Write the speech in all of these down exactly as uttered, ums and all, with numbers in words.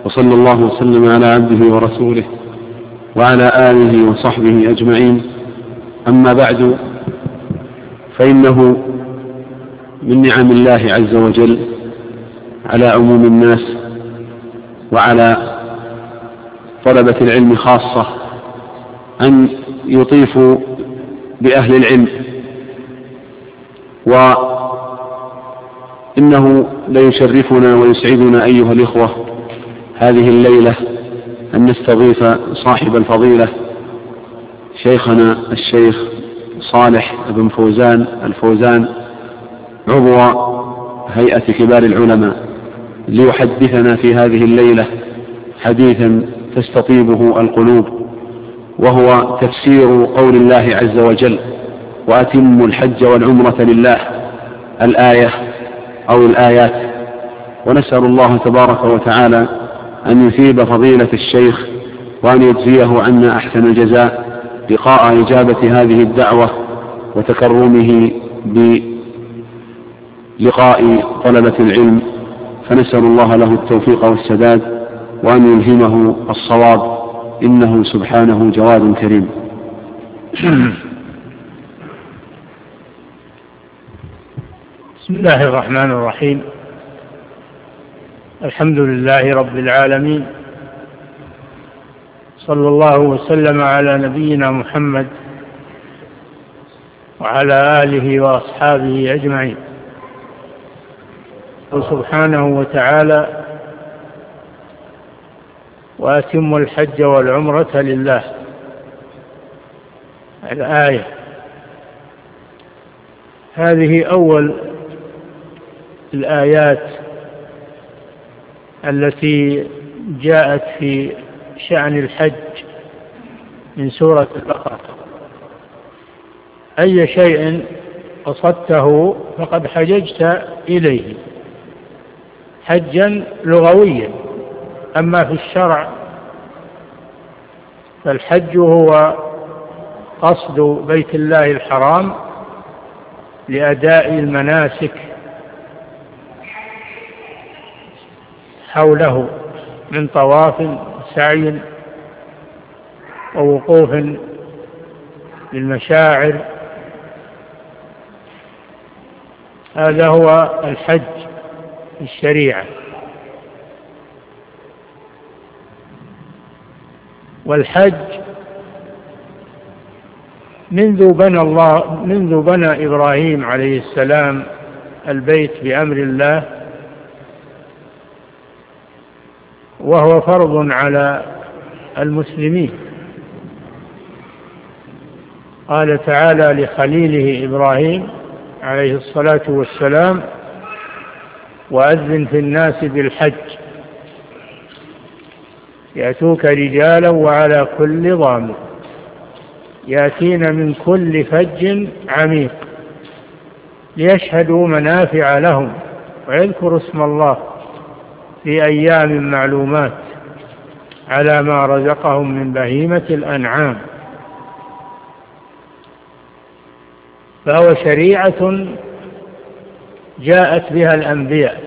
وصلى الله وسلم على عبده ورسوله وعلى آله وصحبه أجمعين. أما بعد، فإنه من نعم الله عز وجل على عموم الناس وعلى طلبة العلم خاصة أن يطيفوا بأهل العلم، وإنه ليشرفنا ويسعدنا أيها الإخوة هذه الليلة أن نستضيف صاحب الفضيلة شيخنا الشيخ صالح بن فوزان الفوزان عضو هيئة كبار العلماء ليحدثنا في هذه الليلة حديثا تستطيبه القلوب، وهو تفسير قول الله عز وجل: وأتموا الحج والعمرة لله، الآية أو الآيات. ونسأل الله تبارك وتعالى أن يثيب فضيلة الشيخ وأن يجزيه عنا أحسن الجزاء لقاء إجابة هذه الدعوة وتكرمه بلقاء طلبة العلم، فنسأل الله له التوفيق والسداد وأن يلهمه الصواب، إنه سبحانه جواد كريم. بسم الله الرحمن الرحيم. الحمد لله رب العالمين، صلى الله وسلم على نبينا محمد وعلى آله وأصحابه أجمعين. سبحانه وتعالى: وأتموا الحج والعمرة لله، الآية. هذه أول الآيات التي جاءت في شأن الحج من سورة البقرة. أي شيء قصدته فقد حججت إليه حجا لغويا، أما في الشرع فالحج هو قصد بيت الله الحرام لأداء المناسك حوله من طواف وسعي ووقوف للمشاعر. هذا هو الحج في الشريعة. والحج منذ بنى الله منذ بنى إبراهيم عليه السلام البيت بأمر الله، وهو فرض على المسلمين. قال تعالى لخليله إبراهيم عليه الصلاة والسلام: وأذن في الناس بالحج يأتوك رجالا وعلى كل ضامر يأتين من كل فج عميق ليشهدوا منافع لهم ويذكروا اسم الله في أيام معلومات على ما رزقهم من بهيمة الأنعام. فهو شريعة جاءت بها الأنبياء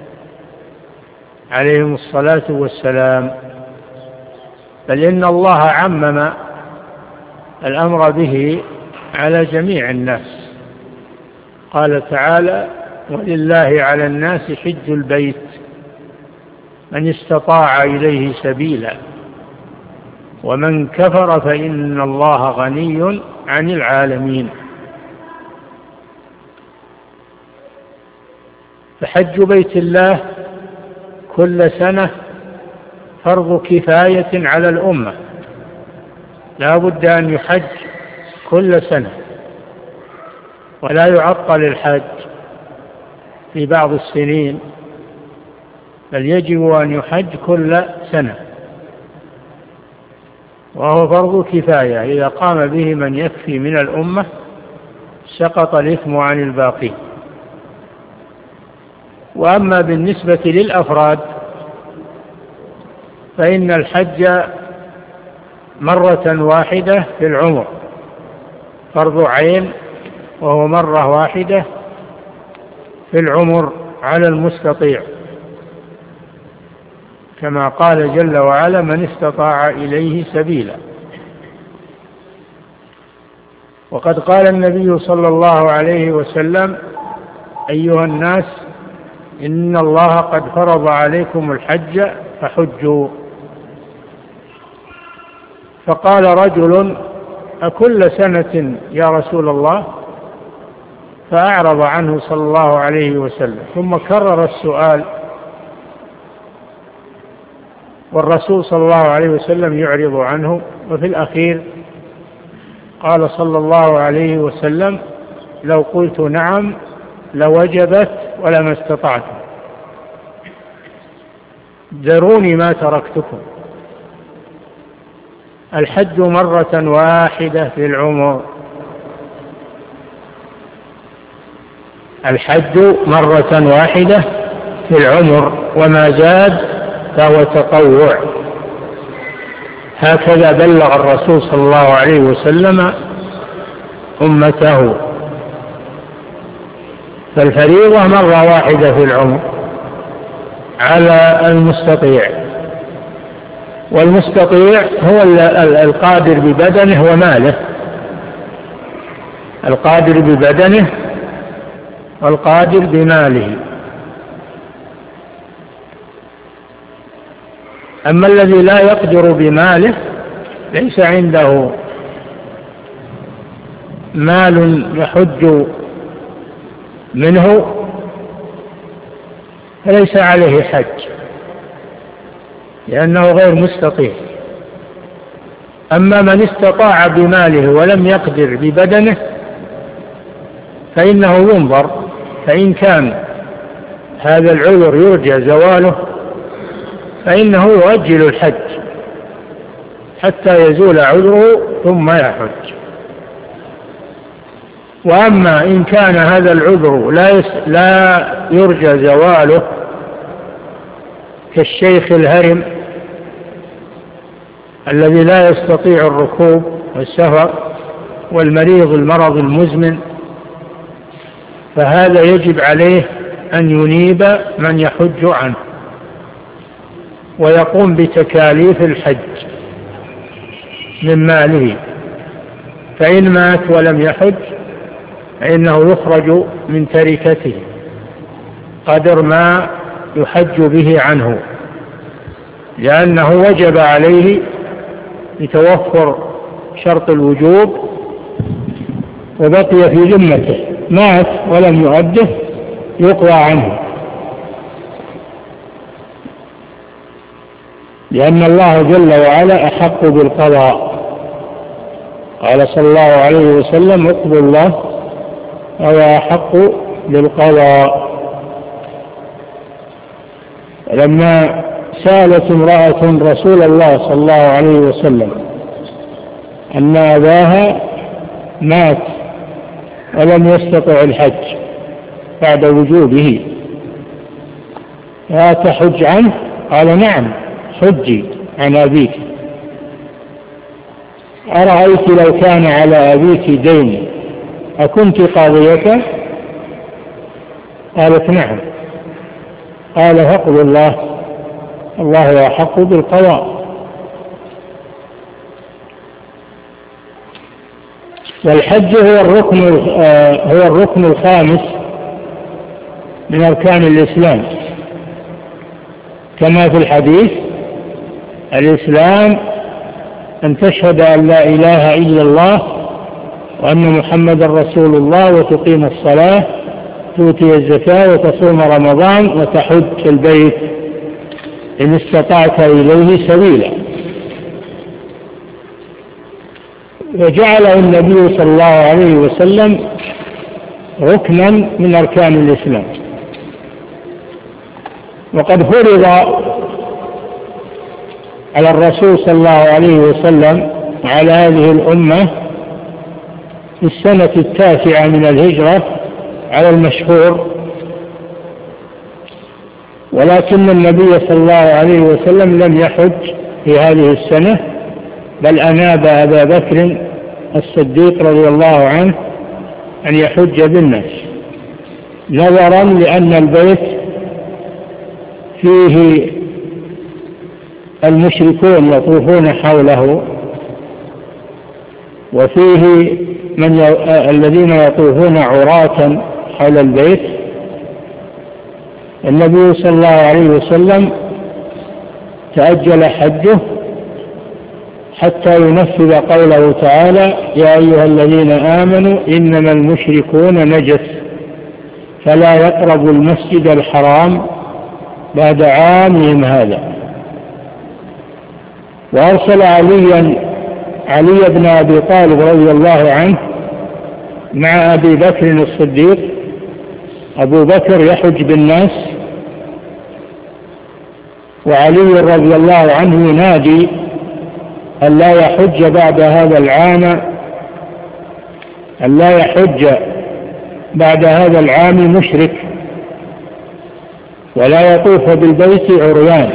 عليهم الصلاة والسلام، بل إن الله عمم الأمر به على جميع الناس. قال تعالى: ولله على الناس حج البيت من استطاع إليه سبيلا ومن كفر فإن الله غني عن العالمين. فحج بيت الله كل سنة فرض كفاية على الأمة، لا بد أن يحج كل سنة، ولا يعطل الحج في بعض السنين، بل يجب أن يحج كل سنة، وهو فرض كفاية. إذا قام به من يكفي من الأمة سقط الإثم عن الباقي. وأما بالنسبة للأفراد فإن الحج مرة واحدة في العمر، فرض عين، وهو مرة واحدة في العمر على المستطيع. كما قال جل وعلا: من استطاع إليه سبيلا. وقد قال النبي صلى الله عليه وسلم: أيها الناس، إن الله قد فرض عليكم الحج فحجوا. فقال رجل: أكل سنة يا رسول الله؟ فأعرض عنه صلى الله عليه وسلم، ثم كرر السؤال، والرسول صلى الله عليه وسلم يعرض عنه. وفي الأخير قال صلى الله عليه وسلم: لو قلت نعم لوجبت ولما استطعتم، ذروني ما تركتكم. الحج مرة واحدة في العمر، الحج مرة واحدة في العمر، وما زاد فهو تطوع. هكذا بلغ الرسول صلى الله عليه وسلم أمته. فالفريضة مرة واحدة في العمر على المستطيع، والمستطيع هو القادر ببدنه وماله، القادر ببدنه والقادر بماله. أما الذي لا يقدر بماله، ليس عنده مال يحج منه، فليس عليه حج، لأنه غير مستطيع. أما من استطاع بماله ولم يقدر ببدنه فإنه ينظر، فإن كان هذا العذر يرجى زواله فإنه يؤجل الحج حتى يزول عذره ثم يحج. وأما إن كان هذا العذر لا, لا يرجى زواله، كالشيخ الهرم الذي لا يستطيع الركوب والسفر، والمريض المرض المزمن، فهذا يجب عليه أن ينيب من يحج عنه ويقوم بتكاليف الحج من ماله. فإن مات ولم يحج فإنه يخرج من تركته قدر ما يحج به عنه، لأنه وجب عليه لتوفر شرط الوجوب وبقي في ذمته، مات ولم يؤده يقضى عنه، لأن الله جل وعلا أحق بالقضاء. قال صلى الله عليه وسلم: اقضوا الله أو أحق بالقضاء. لما سألت امرأة رسول الله صلى الله عليه وسلم أن أباها مات ولم يستطع الحج بعد وجوبه، فأتحج عنه؟ قال: نعم، حجي عن أبيك. أرأيت لو كان على أبيك دين أكنت قاضيته؟ قالت: نعم. قال: فاقض الله، الله أحق بالقضاء. والحج هو الركن هو الركن الخامس من أركان الإسلام، كما في الحديث: الإسلام أن تشهد أن لا إله إلا الله وأن محمدا رسول الله، وتقيم الصلاة، تؤتي الزكاة، وتصوم رمضان، وتحج البيت إن استطعت إليه سبيلا. وجعله النبي صلى الله عليه وسلم ركنا من أركان الإسلام. وقد فرض على الرسول صلى الله عليه وسلم وعلى هذه الأمة في السنة التاسعة من الهجرة على المشهور، ولكن النبي صلى الله عليه وسلم لم يحج في هذه السنة، بل أناب أبا بكر الصديق رضي الله عنه أن يحج بالناس، نظرا لأن البيت فيه المشركون يطوفون حوله، وفيه من ي... الذين يطوفون عراة حول البيت. النبي صلى الله عليه وسلم تأجل حجه حتى ينفذ قوله تعالى: يا أيها الذين آمنوا إنما المشركون نجس فلا يقربوا المسجد الحرام بعد عامهم هذا. وأرسل عليا علي بن أبي طالب رضي الله عنه مع أبي بكر الصديق. أبو بكر يحج بالناس، وعلي رضي الله عنه ينادي أن لا يحج بعد هذا العام أن لا يحج بعد هذا العام مشرك ولا يطوف بالبيت عريان.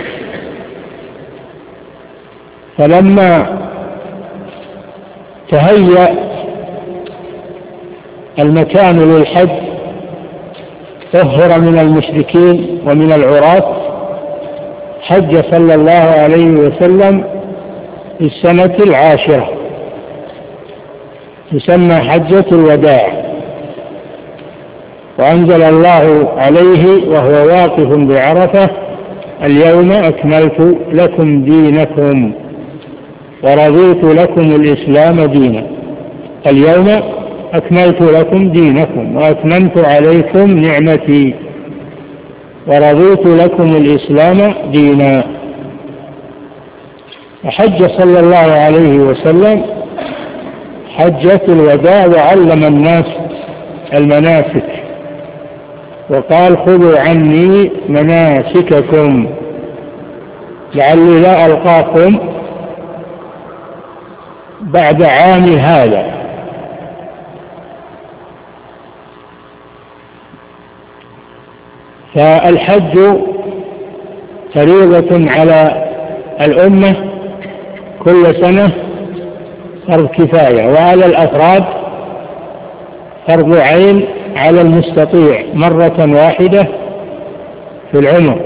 فلما تهيأ المكان للحج طهر من المشركين ومن العراة، حج صلى الله عليه وسلم في السنة العاشرة، تسمى حجة الوداع. وأنزل الله عليه وهو واقف بعرفة: اليوم أكملت لكم دينكم ورضيت لكم الإسلام دينا. اليوم أكملت لكم دينكم وأتممت عليكم نعمتي ورضيت لكم الإسلام دينا. وحج صلى الله عليه وسلم حجة الوداع وعلم الناس المناسك، وقال: خذوا عني مناسككم لعلي لا ألقاكم بعد عام هذا. فالحج فريضة على الأمة كل سنة فرض كفاية، وعلى الأفراد فرض عين على المستطيع مرة واحدة في العمر.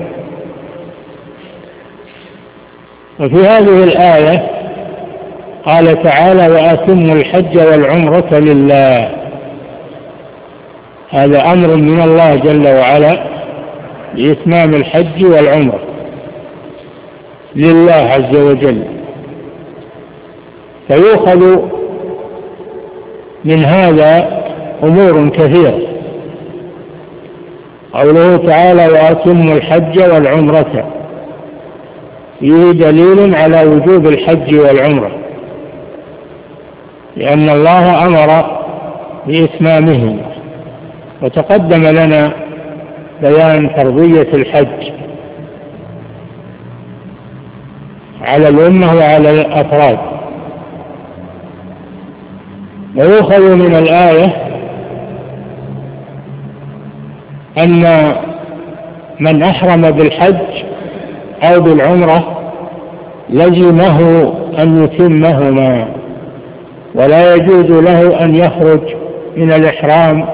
وفي هذه الآية قال تعالى: وأتموا الحج والعمرة لله. هذا أمر من الله جل وعلا بإتمام الحج والعمرة لله عز وجل. فيؤخذ من هذا أمور كثيرة. قوله تعالى: وأتموا الحج والعمرة، فيه دليل على وجوب الحج والعمرة، لأن الله أمر بإتمامهم. وتقدم لنا بيان فرضية الحج على الأمة وعلى الأفراد. ويؤخذ من الآية أن من أحرم بالحج أو بالعمرة لزمه أن يتمهما، ولا يجوز له أن يخرج من الإحرام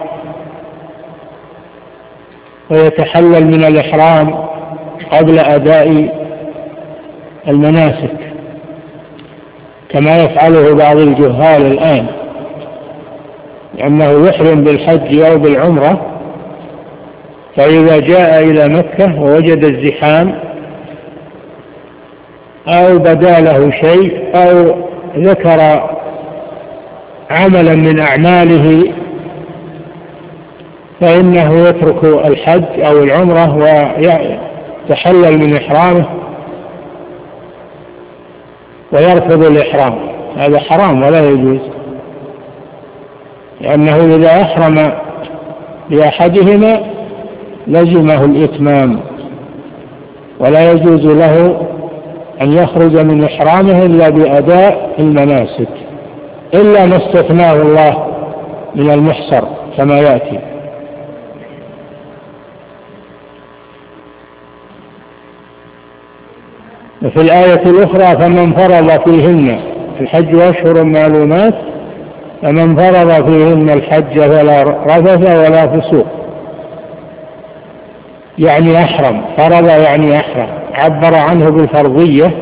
ويتحلل من الإحرام قبل أداء المناسك كما يفعله بعض الجهال الآن، لأنه يحرم بالحج أو بالعمرة، فإذا جاء إلى مكة ووجد الزحام أو بدا له شيء أو ذكر عملا من أعماله فإنه يترك الحج أو العمرة ويتحلل من إحرامه ويرفض الإحرام. هذا حرام ولا يجوز، لأنه إذا أحرم بأحدهما لزمه الإتمام، ولا يجوز له أن يخرج من إحرامه إلا بأداء المناسك، إلا ما استثناه الله من المحصر كما يأتي. وفي الآية الأخرى: فمن فرض فيهن الحج أشهر معلومات فمن فرض فيهن الحج فلا رفث ولا فسوق، يعني أحرم. فرض يعني أحرم، عبر عنه بالفرضية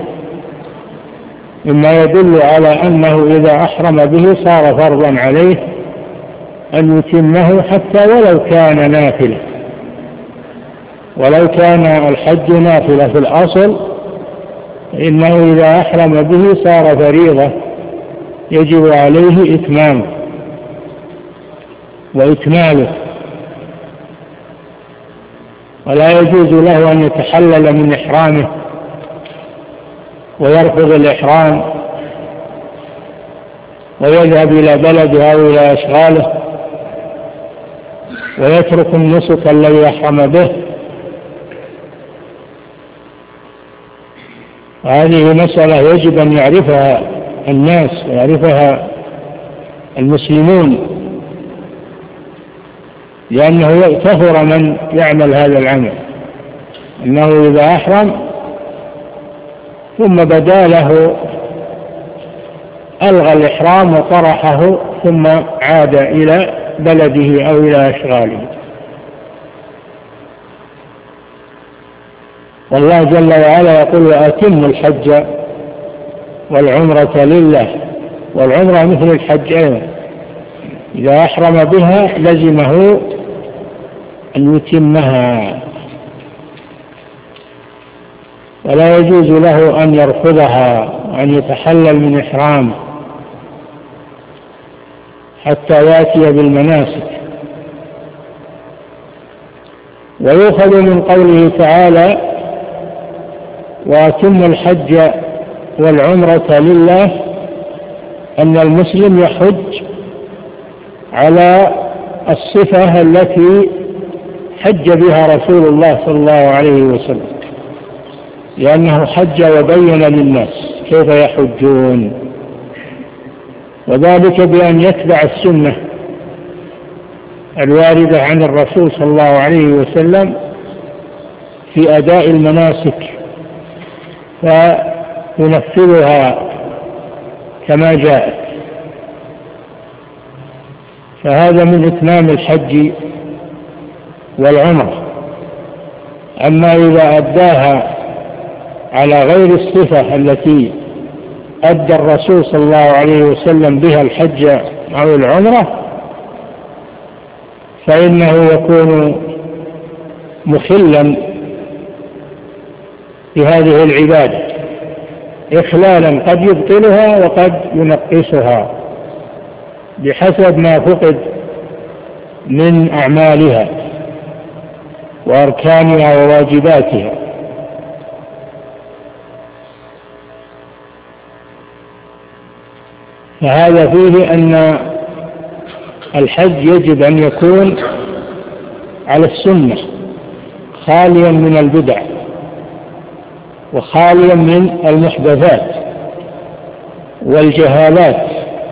مما يدل على أنه إذا أحرم به صار فرضا عليه أن يتمه حتى ولو كان نافلة، ولو كان الحج نافلة في الأصل إنه إذا أحرم به صار فريضة يجب عليه إتمامه وإكماله، ولا يجوز له أن يتحلل من إحرامه ويرفض الإحرام ويذهب إلى بلده أو إلى أشغاله ويترك النسك الذي أحرم به. هذه مسألة يجب أن يعرفها الناس ويعرفها المسلمون، لأنه كثر من يعمل هذا العمل، أنه إذا أحرم ثم بدا له ألغى الإحرام وطرحه ثم عاد إلى بلده أو إلى أشغاله. والله جل وعلا يقول وأتموا الحج والعمرة لله، والعمرة مثل الحج أيضا، إذا أحرم بها لزمه أن يتمها، ولا يجوز له أن يرفضها وأن يتحلل من إحرامه حتى يأتي بالمناسك. ويؤخذ من قوله تعالى وأتم الحج والعمرة لله أن المسلم يحج على الصفة التي حج بها رسول الله صلى الله عليه وسلم، لأنه حج وبين للناس كيف يحجون، وذلك بأن يتبع السنة الواردة عن الرسول صلى الله عليه وسلم في أداء المناسك فينفذها كما جاءت. فهذا من إتمام الحج والعمرة. أما إذا أداها على غير الصفة التي أدى الرسول صلى الله عليه وسلم بها الحج أو العمرة فإنه يكون مخلا بهذه العبادة إخلالا قد يبطلها وقد ينقصها بحسب ما فقد من أعمالها وأركانها وواجباتها. فهذا فيه أن الحج يجب أن يكون على السنة خاليا من البدع وخاليا من المحدثات والجهالات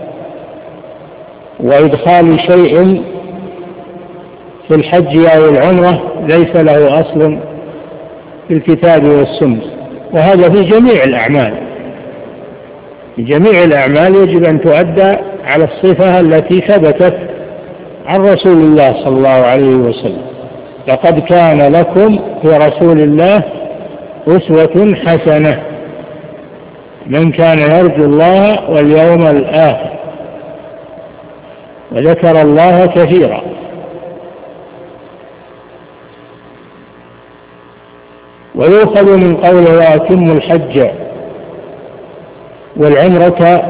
وإدخال شيء في الحج أو العمرة ليس له أصل في الكتاب والسنة. وهذا في جميع الأعمال، في جميع الأعمال يجب أن تؤدى على الصفة التي ثبتت عن رسول الله صلى الله عليه وسلم. لقد كان لكم في رسول الله أسوة حسنة من كان يرجو الله واليوم الآخر وذكر الله كثيرا. ويؤخذ من قوله وأتم الحج والعمرة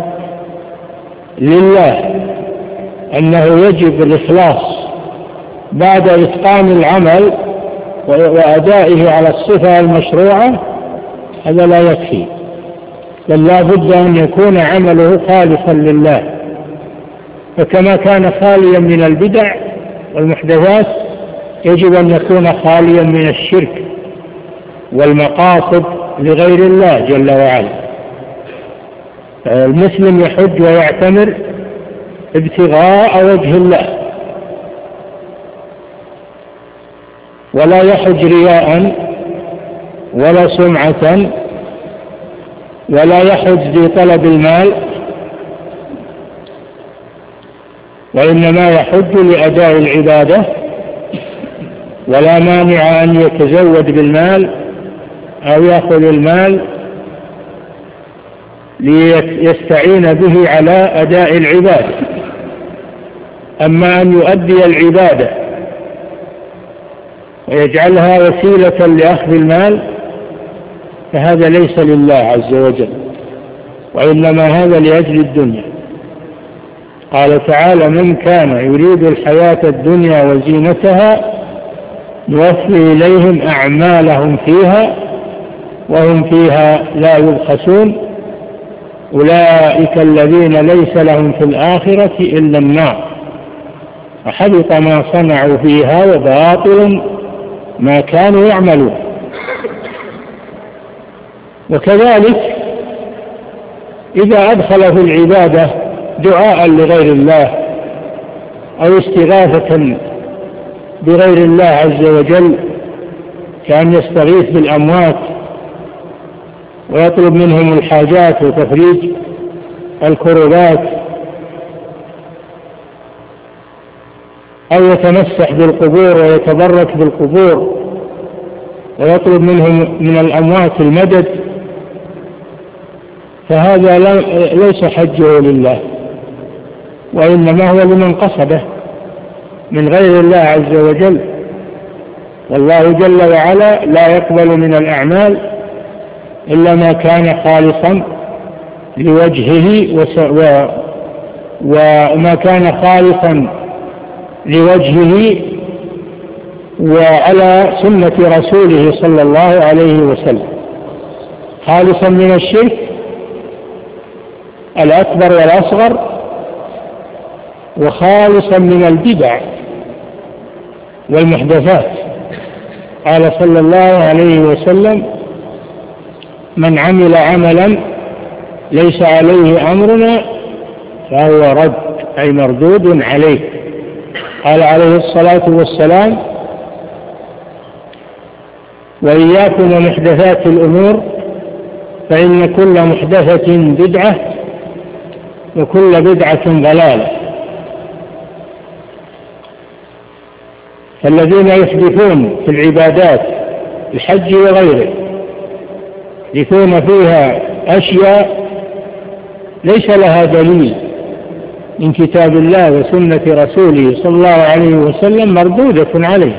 لله أنه يجب الإخلاص بعد إتقان العمل وأدائه على الصفة المشروعة. هذا لا يكفي، بل لا بد أن يكون عمله خالصا لله. فكما كان خاليا من البدع والمحدثات يجب أن يكون خاليا من الشرك والمقاصد لغير الله جل وعلا. المسلم يحج ويعتمر ابتغاء وجه الله، ولا يحج رياء ولا سمعة ولا يحج لطلب المال، وإنما يحج لأداء العبادة. ولا مانع أن يتزود بالمال أو يأخذ المال ليستعين به على أداء العبادة. أما أن يؤدي العبادة ويجعلها وسيلة لأخذ المال فهذا ليس لله عز وجل، وإنما هذا لأجل الدنيا. قال تعالى: من كان يريد الحياة الدنيا وزينتها نوفي إليهم أعمالهم فيها وهم فيها لا يبخسون أولئك الذين ليس لهم في الآخرة إلا النار وحبط ما صنعوا فيها وباطل ما كانوا يعملون. وكذلك إذا أدخل في العبادة دعاء لغير الله أو استغاثة بغير الله عز وجل، كأن يستغيث بالأموات ويطلب منهم الحاجات وتفريج الكربات، أو يتمسح بالقبور ويتبرك بالقبور ويطلب منهم من الأموات المدد، فهذا ليس حجه لله، وإنما هو لمن قصده من غير الله عز وجل. والله جل وعلا لا يقبل من الأعمال إلا ما كان خالصا لوجهه، وما كان خالصا لوجهه وعلى سنة رسوله صلى الله عليه وسلم، خالصا من الشرك الأكبر والأصغر، وخالصا من البدع والمحدثات. قال صلى الله عليه وسلم: من عمل عملا ليس عليه أمرنا فهو رد، أي مردود عليه. قال عليه الصلاة والسلام: وإياكم ومحدثات الأمور فإن كل محدثة بدعة وكل بدعة ضلالة. فالذين يحدثون في العبادات الحج وغيره يحدثون فيها أشياء ليس لها دليل من كتاب الله وسنة رسوله صلى الله عليه وسلم، مردودة عليه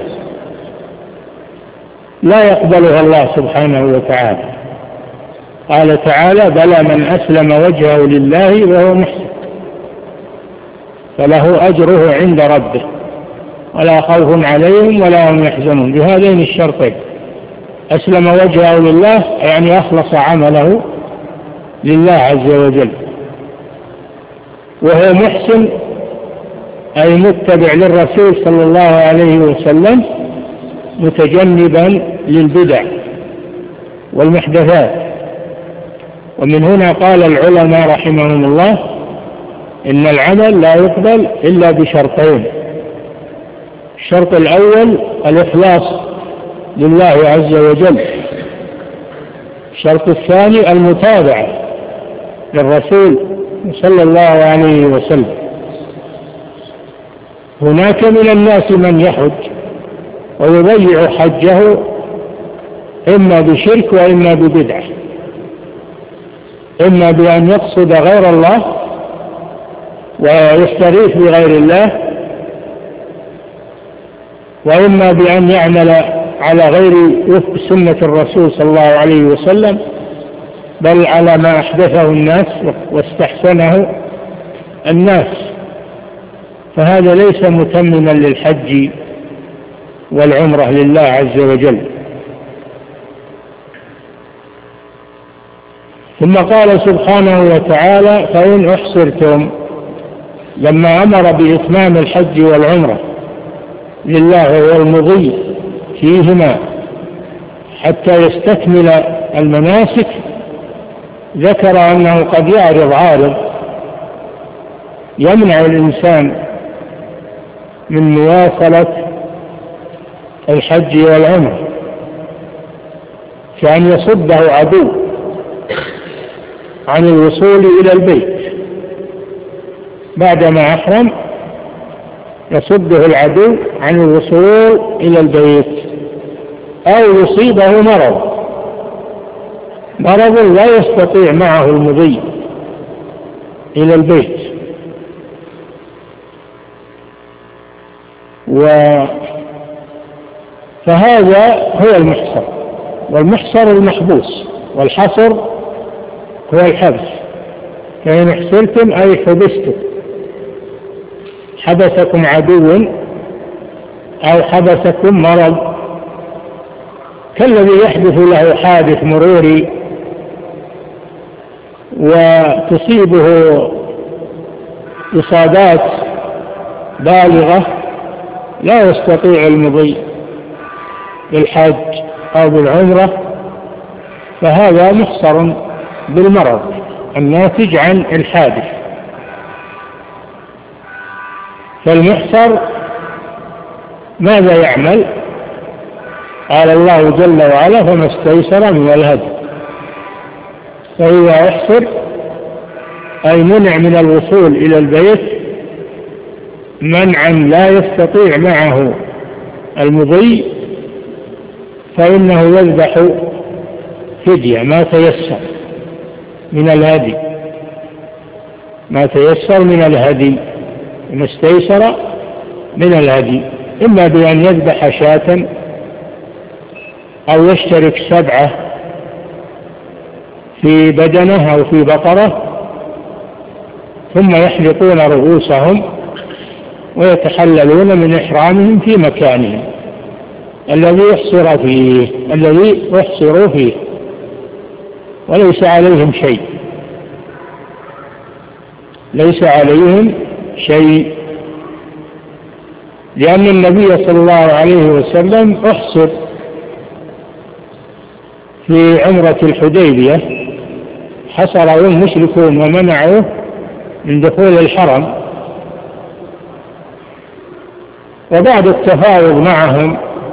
لا يقبلها الله سبحانه وتعالى. قال تعالى: بلى من أسلم وجهه لله وهو محسن فله أجره عند ربه ولا خوف عليهم ولا هم يحزنون، بهذين الشرطين: أسلم وجهه لله يعني أخلص عمله لله عز وجل، وهو محسن أي متبع للرسول صلى الله عليه وسلم متجنبا للبدع والمحدثات. ومن هنا قال العلماء رحمهم الله: إن العمل لا يقبل إلا بشرطين: الشرط الأول الإخلاص لله عز وجل، الشرط الثاني المتابعة للرسول صلى الله عليه وسلم. هناك من الناس من يحج ويضيع حجه إما بشرك وإما ببدعة، إما بأن يقصد غير الله ويستغيث بغير الله، وإما بأن يعمل على غير وفق سنة الرسول صلى الله عليه وسلم، بل على ما أحدثه الناس واستحسنه الناس، فهذا ليس متمما للحج والعمرة لله عز وجل. ثم قال سبحانه وتعالى: فإن أحصرتم، لما أمر بإتمام الحج والعمرة لله والمضي فيهما حتى يستكمل المناسك، ذكر أنه قد يعرض عارض يمنع الإنسان من مواصلة الحج والعمرة، كأن يصده عدو عن الوصول إلى البيت بعدما أحرم، يصده العدو عن الوصول إلى البيت، أو يصيبه مرض مرض لا يستطيع معه المضي إلى البيت، و فهذا هو المحصر، والمحصر المحبوس، والحصر هو الحبس. فإن احصرتم أي حبستم، حبسكم عدو أو حبسكم مرض، كالذي يحدث له حادث مروري وتصيبه إصابات بالغة لا يستطيع المضي بالحج أو بالعمرة، فهذا محصر بالمرض الناتج عن الحادث. فالمحصر ماذا يعمل؟ قال الله جل وعلا: فما استيسر من الهدي. فإذا احصر أي منع من الوصول إلى البيت منعا لا يستطيع معه المضي، فإنه يذبح فدية ما تيسر من الهدي، ما تيسر من الهدي، ما استيسر من الهدي، إما بأن يذبح شاة أو يشترك سبعة في بدنه أو في بقرة، ثم يحلقون رؤوسهم ويتحللون من إحرامهم في مكانهم الذي يحصر فيه الذي يحصروا فيه، وليس عليهم شيء، ليس عليهم شيء، لأن النبي صلى الله عليه وسلم أحصر في عمرة الحديبية، حصره المشركون ومنعوه من دخول الحرم، وبعد التفاوض معهم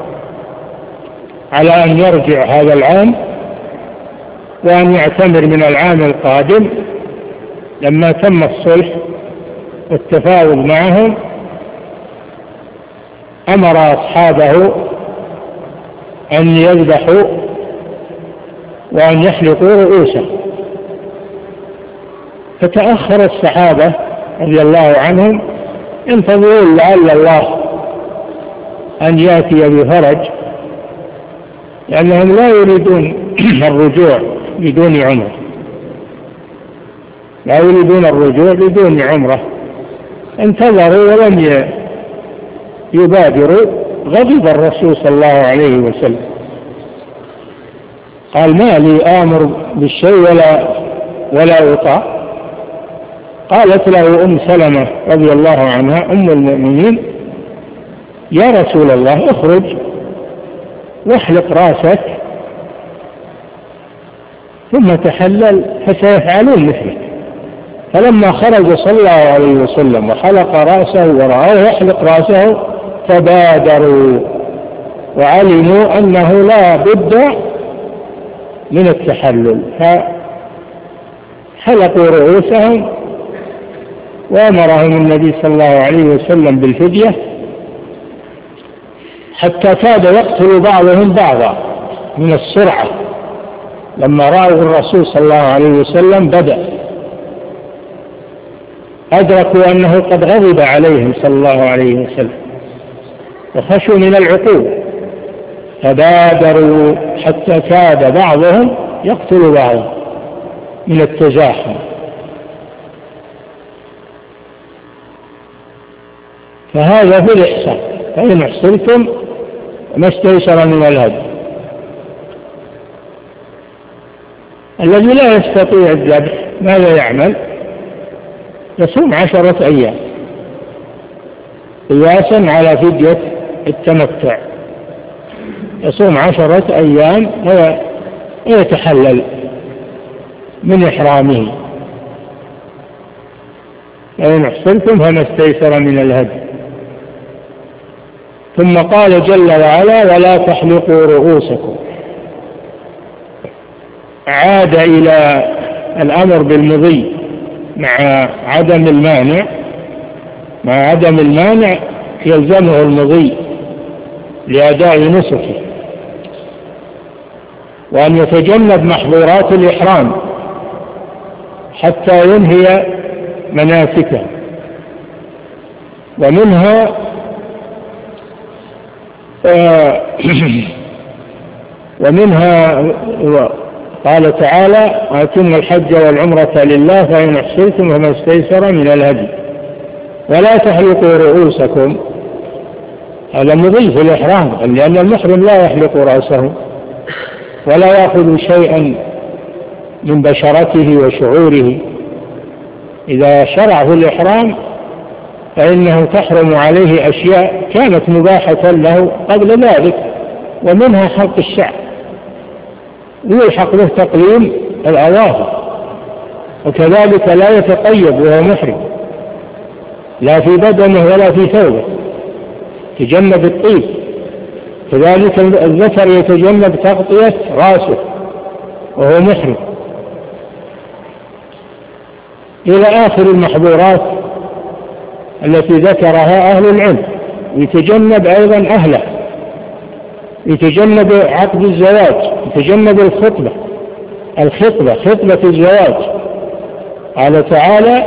على أن يرجع هذا العام وأن يعتمر من العام القادم، لما تم الصلح والتفاوض معهم أمر أصحابه أن يذبحوا وأن يحلقوا رؤوسهم، فتأخر الصحابة رضي الله عنهم ينتظرون لعل الله أن يأتي بفرج، لأنهم لا يريدون الرجوع بدون عمره، لا يريدون الرجوع بدون عمره. انتظروا ولم يبادروا، غضب الرسول صلى الله عليه وسلم، قال: ما لي آمر بالشيء ولا ولا أطاع. قالت له أم سلمة رضي الله عنها أم المؤمنين: يا رسول الله اخرج واحلق راسك ثم تحلل فسيفعلون مثلك. فلما خرج صلى الله عليه وسلم وحلق راسه ورآه يحلق راسه تبادروا وعلموا أنه لا بد من التحلل، فحلقوا رؤوسهم وأمرهم النبي صلى الله عليه وسلم بالفدية، حتى كاد يقتل بعضهم بعضا من السرعة. لما رأوا الرسول صلى الله عليه وسلم بدأ أدركوا أنه قد غضب عليهم صلى الله عليه وسلم وخشوا من العقوبة، فبادروا حتى كاد بعضهم يقتل بعضا من التزاحم. فهذا في الإحسان، فإن احصرتم ما استيسر من الهدي. الذي لا يستطيع الذبح ماذا يعمل؟ يصوم عشرة أيام قياسا على فدية التمتع، يصوم عشرة أيام ويتحلل من إحرامه. فإن احصرتم فما استيسر من الهدي. ثم قال جل وعلا: ولا تحلقوا رؤوسكم. عاد إلى الأمر بالمضي مع عدم المانع، مع عدم المانع يلزمه المضي لأداء نسكه. وأن يتجنب محظورات الإحرام حتى ينهي مناسكه. ومنها آه ومنها قال تعالى: أتم الحج والعمرة لله فإن أحصرتم فما استيسر من الهدي ولا تحلقوا رؤوسكم. هذا مضيف الإحرام، لأن المحرم لا يحلق رأسه ولا يأخذ شيئا من بشرته وشعوره. إذا شرع في الإحرام فإنه تحرم عليه أشياء كانت مباحة له قبل ذلك، ومنها حلق الشعر، ويلحق به تقليم الأظافر. وكذلك لا يتطيب وهو محرم، لا في بدنه ولا في ثوبه، تجنب الطيب. كذلك الذكر يتجنب تغطية راسه وهو محرم، إلى آخر المحظورات التي ذكرها أهل العلم. يتجنب أيضا أهله، يتجنب عقد الزواج، يتجنب الخطبة الخطبة خطبة الزواج. قال تعالى: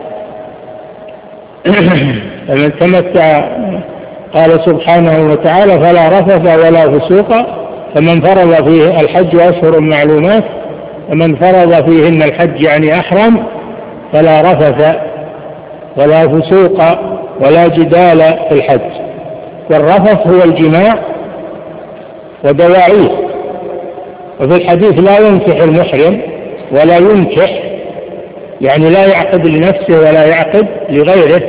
فمن تمتع، قال سبحانه وتعالى: فلا رفث ولا فسوق، فمن فرض فيه الحج أشهر معلومات، فمن فرض فيهن الحج يعني أحرم فلا رفث ولا فسوق ولا جدال في الحج. والرفث هو الجماع ودواعيه. وفي الحديث: لا ينكح المحرم ولا ينكح، يعني لا يعقد لنفسه ولا يعقد لغيره.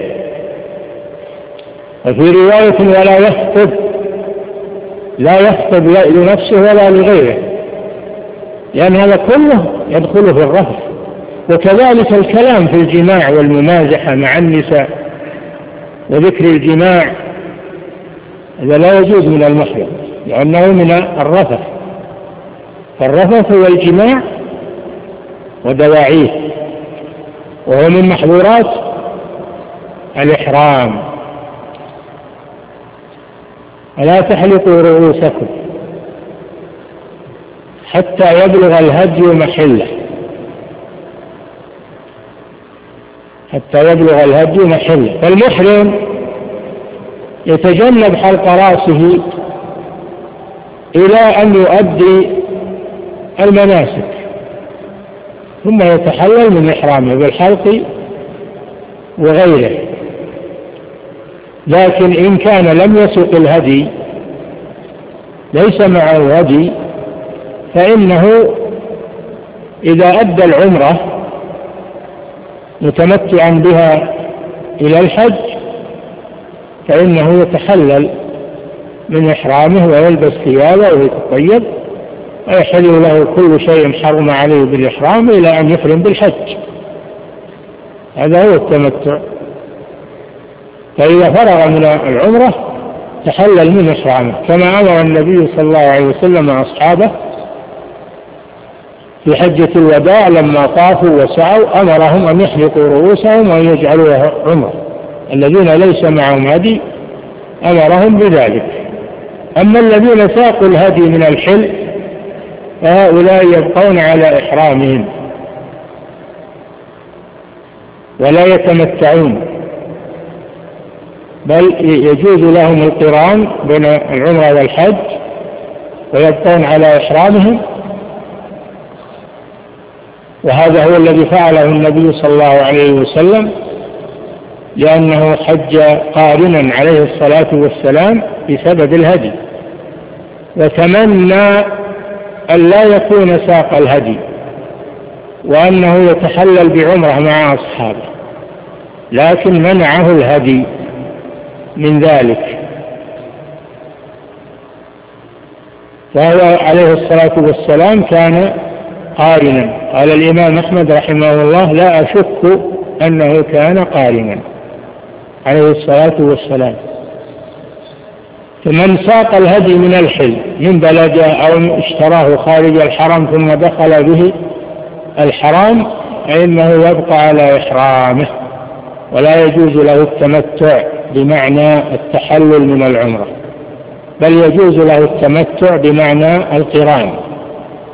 وفي رواية: ولا يخطب، لا يخطب لنفسه ولا لغيره، لأن هذا كله يدخل في الرفث. وكذلك الكلام في الجماع والممازحة مع النساء وذكر الجماع، هذا لا يجوز من المحرم لأنه من الرفث. فالرفث هو الجماع ودواعيه، وهو من محظورات الإحرام. ولا تحلقوا رؤوسكم حتى يبلغ الهدي محله، حتى يبلغ الهدي محله. فالمحرم يتجنب حلق رأسه إلى أن يؤدي المناسك، ثم يتحلل من إحرامه بالحلق وغيره. لكن إن كان لم يسق الهدي، ليس معه هدي، فإنه إذا أدى العمرة متمتعا بها إلى الحج فإنه يتحلل من إحرامه ويلبس ثيابه ويتطيب، ويحل له كل شيء حرم عليه بالإحرام إلى أن يحرم بالحج. هذا هو التمتع. فإذا فرغ من العمرة تحلل من إحرامه، كما أمر النبي صلى الله عليه وسلم أصحابه في حجة الوداع لما طافوا وسعوا، أمرهم أن يحلقوا رؤوسهم وأن يجعلوها عمرة. الذين ليس معهم هدي أمرهم بذلك. أما الذين ساقوا الهدي من الحل فهؤلاء يبقون على إحرامهم ولا يتمتعون، بل يجوز لهم القران بين العمرة والحج ويبقون على إحرامهم. وهذا هو الذي فعله النبي صلى الله عليه وسلم، لأنه حج قارنا عليه الصلاة والسلام بسبب الهدي، وتمنى أن لا يكون ساق الهدي وأنه يتحلل بعمره مع أصحابه، لكن منعه الهدي من ذلك. فهو عليه الصلاة والسلام كان قارنا. قال الإمام أحمد رحمه الله: لا أشك أنه كان قارنا عليه الصلاة والسلام. فمن ساق الهدي من الحل من بلده أو اشتراه خارج الحرم ثم دخل به الحرام فإنه يبقى على إحرامه، ولا يجوز له التمتع بمعنى التحلل من العمرة، بل يجوز له التمتع بمعنى القران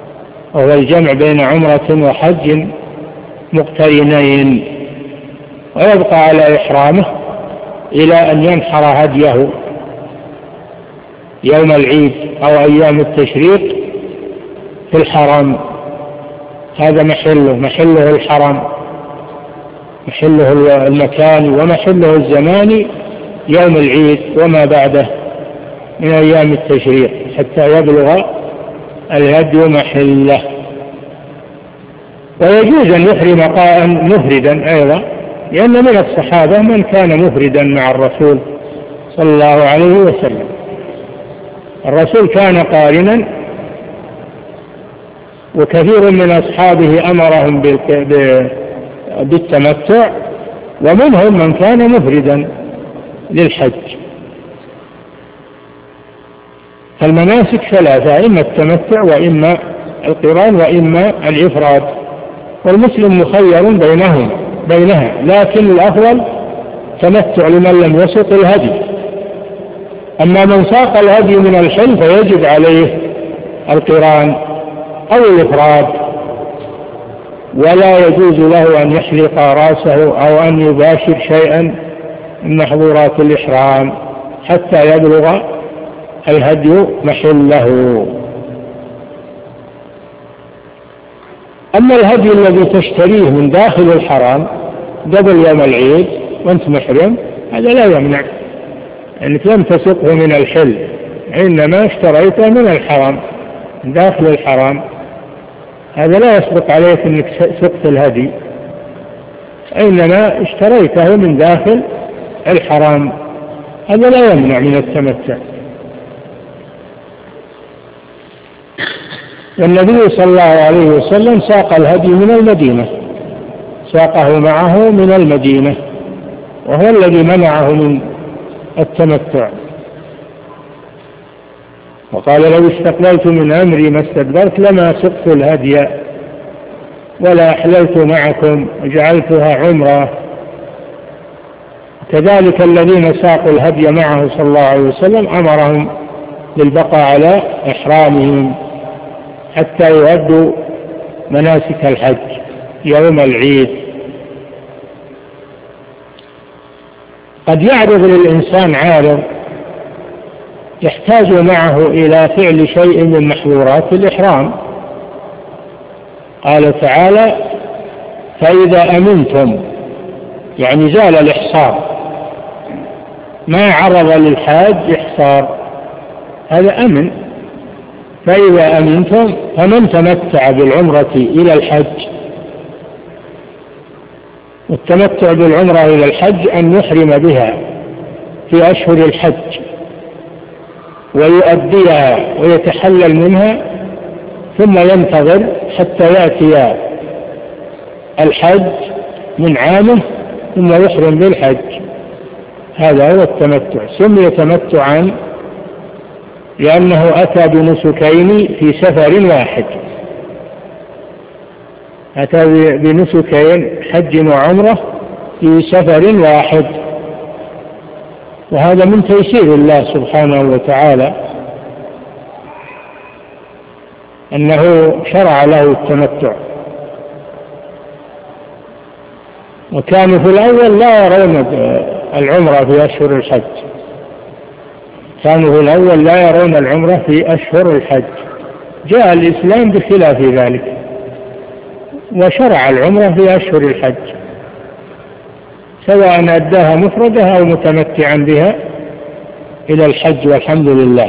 وهو الجمع بين عمرة وحج مقترنين، ويبقى على إحرامه إلى أن ينحر هديه يوم العيد أو أيام التشريق في الحرم. هذا محله محله الحرم، محله المكان ومحله الزمان يوم العيد وما بعده من أيام التشريق حتى يبلغ الهدي محله. ويجوز أن يحرم قائما مفردا أيضا، لأن من الصحابة من كان مفردا مع الرسول صلى الله عليه وسلم. الرسول كان قارنا، وكثير من أصحابه أمرهم بالتمتع، ومنهم من كان مفردا للحج. فالمناسك ثلاثة: إما التمتع وإما القران وإما الإفراد، والمسلم مخير بينهم بينها، لكن الأفضل تمتع لمن لم يسق الهدي. أما من ساق الهدي من الحل فيجب عليه القران أو الإفراد، ولا يجوز له أن يحلق رأسه أو أن يباشر شيئا من محظورات الإحرام حتى يبلغ الهدي محله. أما الهدي الذي تشتريه من داخل الحرام قبل يوم العيد وأنت محرم، هذا لا يمنع أنك لم تسقه من الحل، إنما اشتريته من الحرام من داخل الحرام، هذا لا يسبق عليك أنك سقت الهدي، إنما اشتريته من داخل الحرام، هذا لا يمنع من التمتع. والنبي صلى الله عليه وسلم ساق الهدي من المدينة، ساقه معه من المدينة، وهو الذي منعه من التمتع، وقال: لو استقبلت من أمري ما استدبرت لما سقت الهدي ولا أحللت معكم وجعلتها عمرة. كذلك الذين ساقوا الهدي معه صلى الله عليه وسلم أمرهم بالبقاء على إحرامهم حتى يؤدوا مناسك الحج يوم العيد. قد يعرض للإنسان عارض يحتاج معه إلى فعل شيء من محظورات الإحرام. قال تعالى: فإذا أمنتم، يعني زال الإحصار، ما عرض للحاج إحصار، هذا أمن. فإذا أمنتم فمن تمتع بالعمرة إلى الحج، والتمتع بالعمرة إلى الحج أن يحرم بها في أشهر الحج ويؤديها ويتحلل منها، ثم ينتظر حتى يأتي الحج من عامه ثم يحرم بالحج. هذا هو التمتع، سمي تمتعا لأنه أتى بنسكين في سفر واحد، أتى بنسكين حج وعمرة في سفر واحد، وهذا من تيسير الله سبحانه وتعالى أنه شرع له التمتع. وكانوا في الأول لا يرون العمرة في أشهر الحج، كانوا في الأول لا يرون العمرة في أشهر الحج، جاء الإسلام بخلاف ذلك وشرع العمرة في أشهر الحج، سواء أداها مفردة أو متمتعا بها إلى الحج، والحمد لله.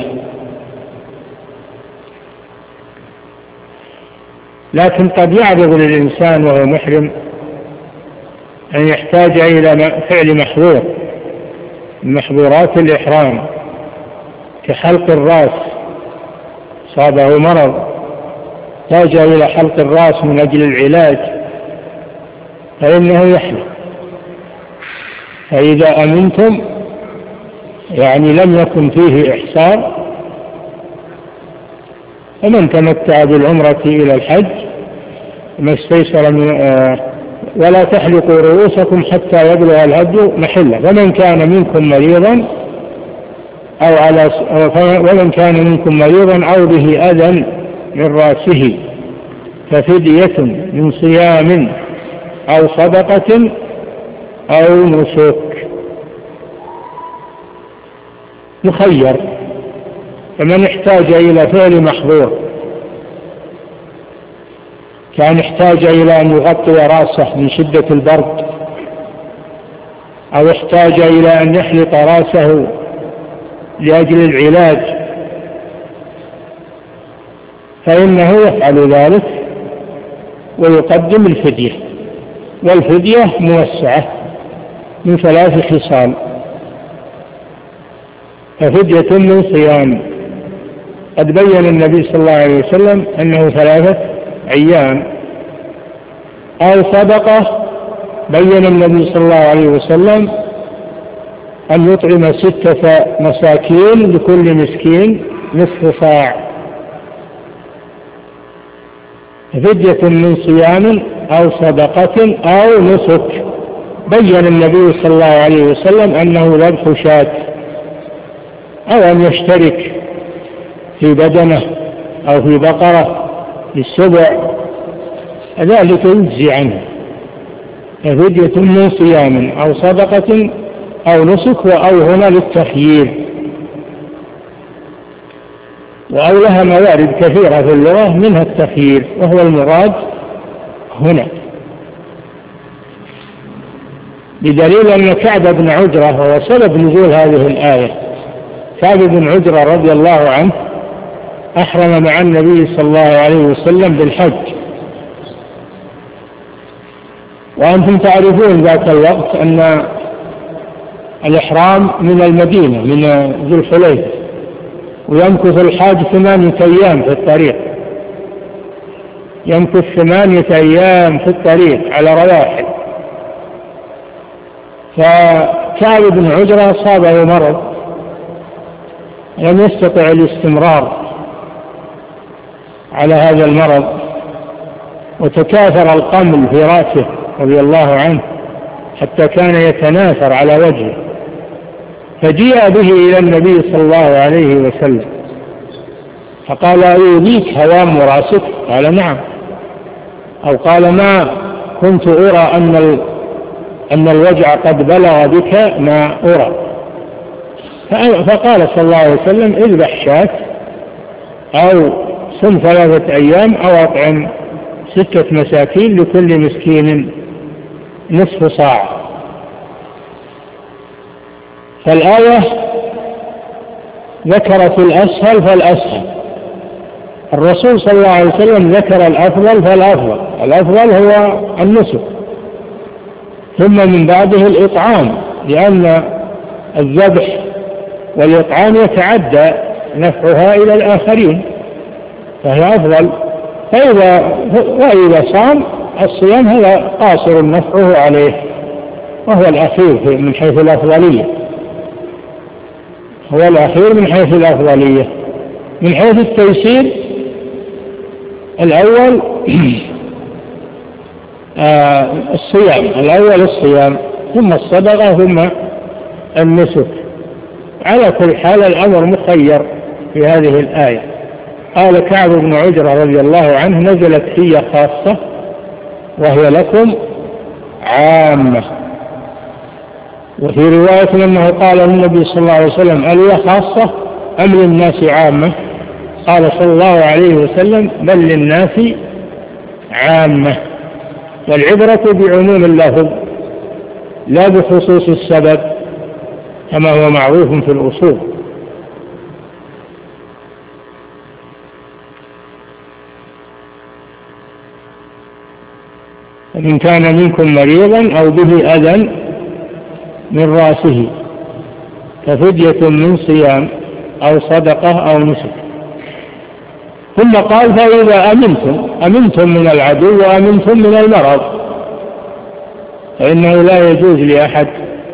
لكن قد يعرض للإنسان وهو محرم أن يحتاج إلى فعل محظور من محظورات الإحرام كحلق الرأس، صابه مرض احتاج إلى حلق الرأس من أجل العلاج فإنه يحلق. فإذا أمنتم يعني لم يكن فيه إحصار، فمن تمتع بالعمرة إلى الحج ما استيسر من آه ولا تحلقوا رؤوسكم حتى يبلغ الهدي محله، فمن كان منكم مريضا أو على ومن كان منكم مريضا أو به أذى من رأسه ففدية من صيام أو صدقة أو نسك. مخير، فمن احتاج إلى فعل محظور، كان احتاج إلى أن يغطي رأسه من شدة البرد، أو احتاج إلى أن يحلق رأسه لأجل العلاج، فإنه يفعل ذلك ويقدم الفدية. والفدية موسعة من ثلاث خصال: ففدية من صيام، قد بين النبي صلى الله عليه وسلم أنه ثلاثة أيام، أو صدقة، بين النبي صلى الله عليه وسلم أن يطعم ستة مساكين لكل مسكين نصف صاع. فدية من صيام أو صدقة أو نسك، بين النبي صلى الله عليه وسلم أنه ذبح شاة، أو أن يشترك في بدنه أو في بقرة للسبع، ذلك يجزي عنه. فدية من صيام أو صدقة أو نسك، وأو هنا للتخيير، وأو لها موارد كثيرة في اللغة منها التخيير، وهو المراد هنا، بدليل أن كعب بن عجرة هو سبب نزول هذه الآية. كعب بن عجرة رضي الله عنه أحرم مع النبي صلى الله عليه وسلم بالحج، وأنتم تعرفون ذاك الوقت أن الإحرام من المدينة من ذو الحليفة، ويمكث الحاج ثمانية أيام في الطريق، يمكث ثمانية أيام في الطريق على رواحل. فكعب بن عجرة أصابه مرض لم يستطع الاستمرار على هذا المرض، وتكاثر القمل في رأسه رضي الله عنه حتى كان يتناثر على وجهه، فجيء به إلى النبي صلى الله عليه وسلم فقال: أيؤذيك هوام رأسك؟ قال: نعم. أو قال: ما كنت أرى أن أن الوجع قد بلغ بك ما أرى. فقال صلى الله عليه وسلم: اذبح شاة، أو صم ثلاثة أيام، أو أطعم ستة مساكين لكل مسكين نصف صاع. فالآية ذكرت الأسهل فالأسهل، الرسول صلى الله عليه وسلم ذكر الأفضل فالأفضل، الأفضل هو النسك، ثم من بعده الإطعام، لأن الذبح والإطعام يتعدى نفعها إلى الآخرين فهي أفضل. فإذا وإذا صام الصيام هذا قاصر نفعه عليه، وهو الأخير من حيث الأفضلية، هو الأخير من حيث الأفضلية. من حيث التيسير الأول آه الصيام، الأول الصيام، ثم الصدقة، ثم النسك. على كل حال الأمر مخير في هذه الآية. قال كعب بن عجرة رضي الله عنه: نزلت هي خاصة وهي لكم عامة. وفي رواية أنه قال للنبي صلى الله عليه وسلم: ألي خاصة أم للناس عامة؟ قال صلى الله عليه وسلم: بل للناس عامة. والعبرة بعموم اللفظ لا بخصوص السبب كما هو معروف في الأصول. فإن كان منكم مريضا أو به أذى من رأسه ففدية من صيام أو صدقة أو نسك. ثم قال: فإذا أمنتم أمنتم من العدو وأمنتم من المرض، فإنه لا يجوز لأحد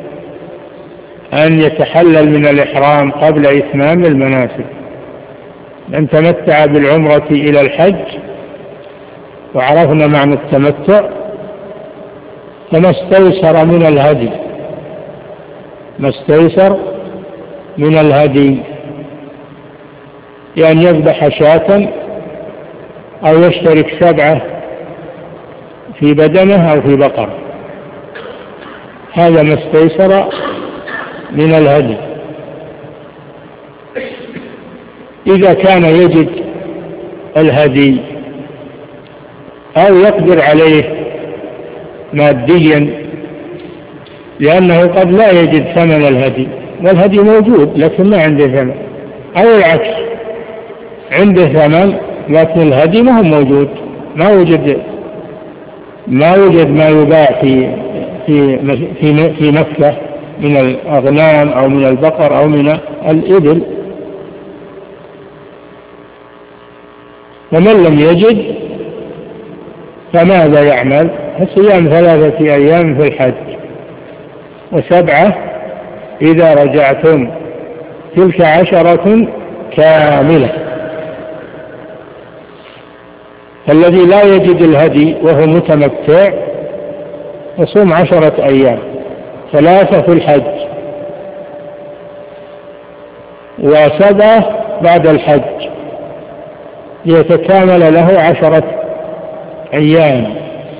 أن يتحلل من الإحرام قبل إتمام المناسك. من تمتع بالعمرة إلى الحج، وعرفنا معنى التمتع، فما استيسر من الهدي، ما استيسر من الهدي، يعني يذبح شاة أو يشترك سبعة في بدنه أو في بقر. هذا ما استيسر من الهدي. إذا كان يجد الهدي أو يقدر عليه ماديا، لأنه قد لا يجد ثمن الهدي، والهدي موجود لكن ما عنده ثمن، أو العكس عنده ثمن لكن الهدي ما هو موجود، ما وجد ما وجد ما يباع في في في في مكة من الأغنام أو من البقر أو من الإبل. ومن لم يجد فماذا يعمل؟ فصيام ثلاثة أيام في الحج وسبعة إذا رجعتم، تلك عشرة كاملة. فالذي لا يجد الهدي وهو متمتع يصوم عشرة أيام، ثلاثة في الحج وسبعة بعد الحج ليتكامل له عشرة أيام.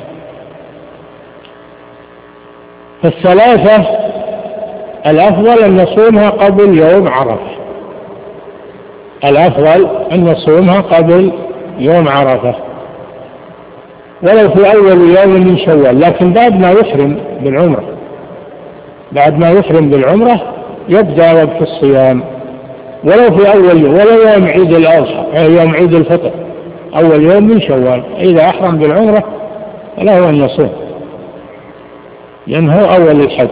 فالثلاثة الأفضل أن نصومها قبل يوم عرفة، الأفضل أن نصومها قبل يوم عرفة ولو في أول يوم من شوال، لكن بعد ما يحرم بالعمرة، بعد ما يحرم بالعمرة يبدأ وقت الصيام ولو في أول يوم، ولو يوم عيد الأضحى يوم عيد الفطر أول يوم من شوال. إذا أحرم بالعمرة فله أن يصوم لأنه أول الحج.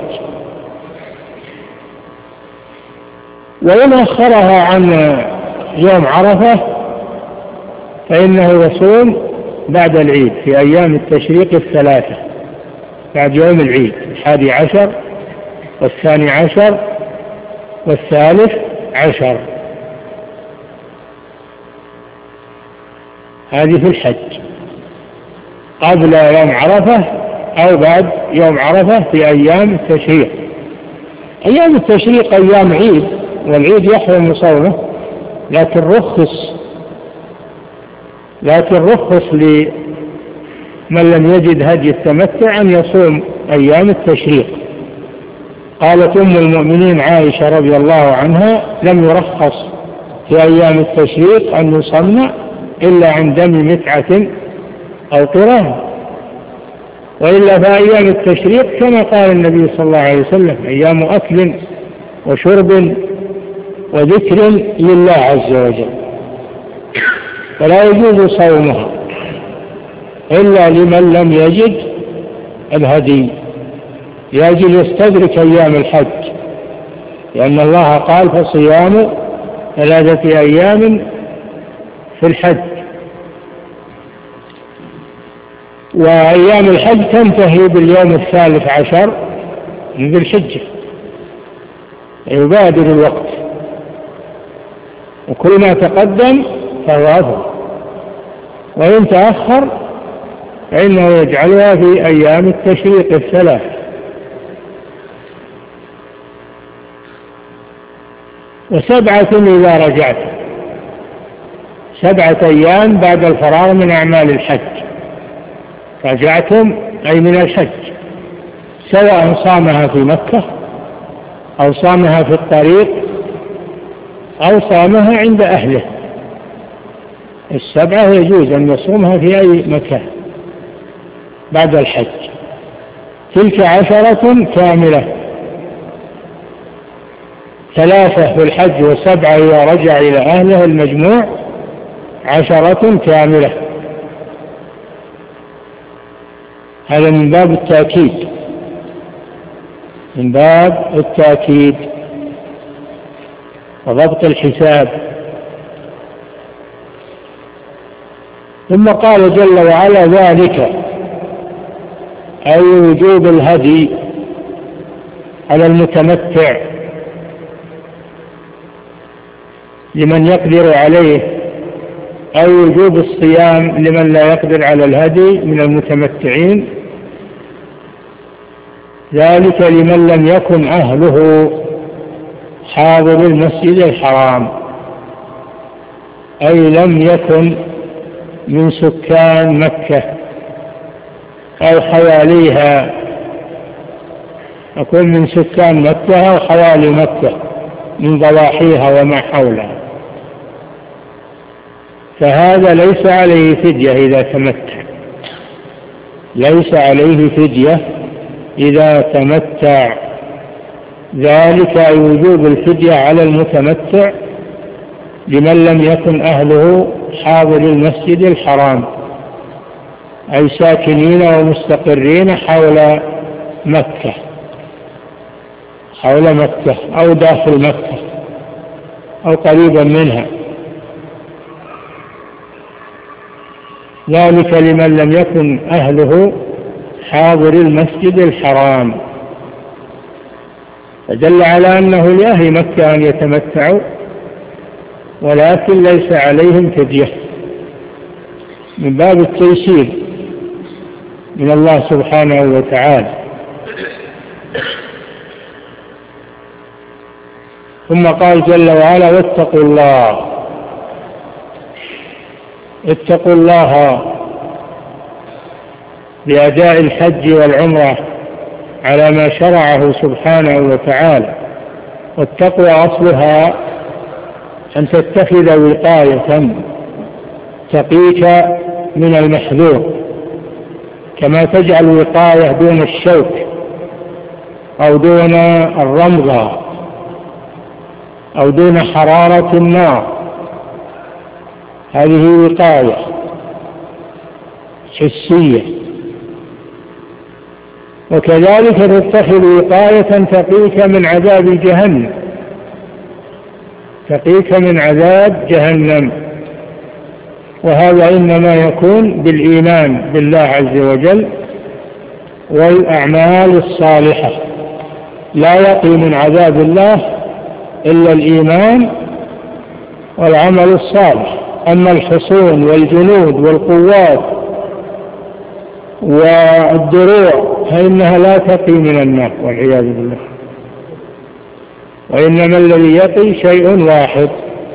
وإن أخرها عن يوم عرفة فإنه يصوم بعد العيد في أيام التشريق الثلاثة، بعد يوم العيد الحادي عشر والثاني عشر والثالث عشر. هذه في الحج قبل يوم عرفة أو بعد يوم عرفة في أيام التشريق. أيام التشريق أيام عيد، والعيد يحرم صومه، لكن رخص لكن رخص لمن لم يجد هدي التمتع أن يصوم أيام التشريق. قالت أم المؤمنين عائشة رضي الله عنها: لم يرخص في أيام التشريق أن يصمنا إلا عن دم متعة أو قران، وإلا فأيام التشريق كما قال النبي صلى الله عليه وسلم أيام أكل وشرب وذكر لله عز وجل، فلا يجوز صومها إلا لمن لم يجد الهدي، يجب يستدرك أيام الحج، لأن الله قال: فصيام ثلاثة أيام في الحج. وأيام الحج تنتهي باليوم الثالث عشر من ذي الحجة، يبادر الوقت، وكل ما تقدم فهو أفضل، وإن تأخر فإنه يجعلها في أيام التشريق الثلاث. وسبعة إذا رجعت، سبعة أيام بعد الفراغ من أعمال الحج، رجعتم أي من الحج، سواء صامها في مكة أو صامها في الطريق أو صامها عند أهله. السبعة يجوز أن يصومها في أي مكان بعد الحج. تلك عشرة كاملة، ثلاثة في الحج وسبعة إذا رجع إلى أهله، المجموع عشرة كاملة. هذا من باب التأكيد، من باب التأكيد وضبط الحساب. ثم قال جل وعلا: ذلك أي وجوب الهدي على المتمتع لمن يقدر عليه، أو وجوب الصيام لمن لا يقدر على الهدي من المتمتعين. ذلك لمن لم يكن أهله حاضر المسجد الحرام، أي لم يكن من سكان مكة أو حواليها، أكون من سكان مكة أو حوالي مكة من ضواحيها وما حولها، فهذا ليس عليه فدية إذا تمتع، ليس عليه فدية إذا تمتع. ذلك أي وجوب الفدية على المتمتع لمن لم يكن أهله حاضر المسجد الحرام، أي ساكنين ومستقرين حول مكة، حول مكة أو داخل مكة أو قريبا منها. ذلك لمن لم يكن أهله حاضر المسجد الحرام، فدل على أنه لأهل مكة أن يتمتعوا، ولكن ليس عليهم فدية، من باب التيسير من الله سبحانه وتعالى. ثم قال جل وعلا: واتقوا الله. اتقوا الله بأداء الحج والعمرة على ما شرعه سبحانه وتعالى. والتقوى أصلها أن تتخذ وقاية تقيك من المحذور، كما تجعل وقاية دون الشوك أو دون الرمضة أو دون حرارة النار، هذه وقاية حسية. وكذلك تتخذ وقاية تقيك من عذاب جهنم، تقيك من عذاب جهنم، وهذا إنما يكون بالإيمان بالله عز وجل والأعمال الصالحة. لا يقي من عذاب الله إلا الإيمان والعمل الصالح. أما الحصون والجنود والقوات والدروع فإنها لا تقي من النار والعياذ بالله، وإنما الذي يقي شيء واحد،